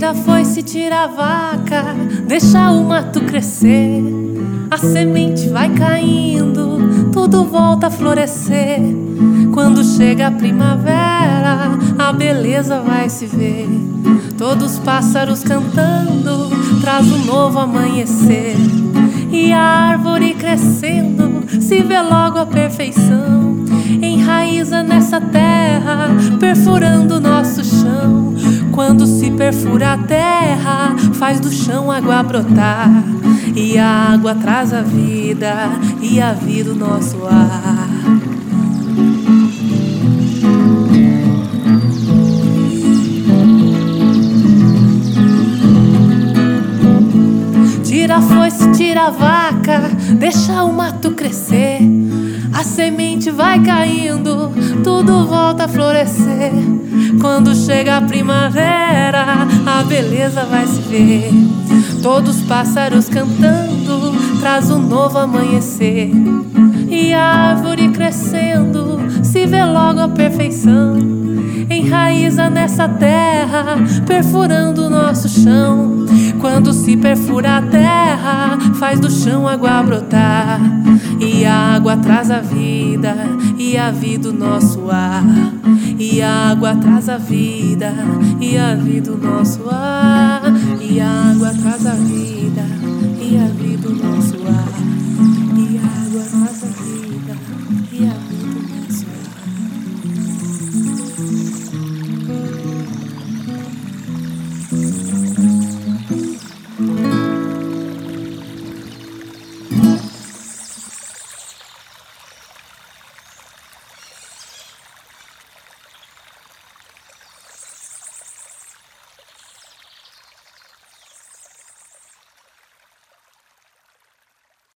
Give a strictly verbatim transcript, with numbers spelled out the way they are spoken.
Tira a foice, tira a vaca, deixa o mato crescer. A semente vai caindo, tudo volta a florescer. Quando chega a primavera, a beleza vai se ver. Todos os pássaros cantando, traz um novo amanhecer. E a árvore crescendo, se vê logo a perfeição. Enraiza nessa terra, perfurando o nosso chão. Quando se perfura a terra, faz do chão água brotar. E a água traz a vida, e a vida o nosso ar. Tira a foice, tira a vaca, deixa o mato crescer. A semente vai caindo, tudo volta a florescer. Quando chega a primavera, a beleza vai se ver. Todos os pássaros cantando, traz um novo amanhecer. E a árvore crescendo, se vê logo a perfeição. Enraiza nessa terra, perfurando o nosso chão. Quando se perfura a terra, faz do chão água brotar. E a água traz a vida, e a vida o nosso ar. E a água traz a vida, e a vida o nosso ar. E a água traz a vida, e a vida o nosso ar.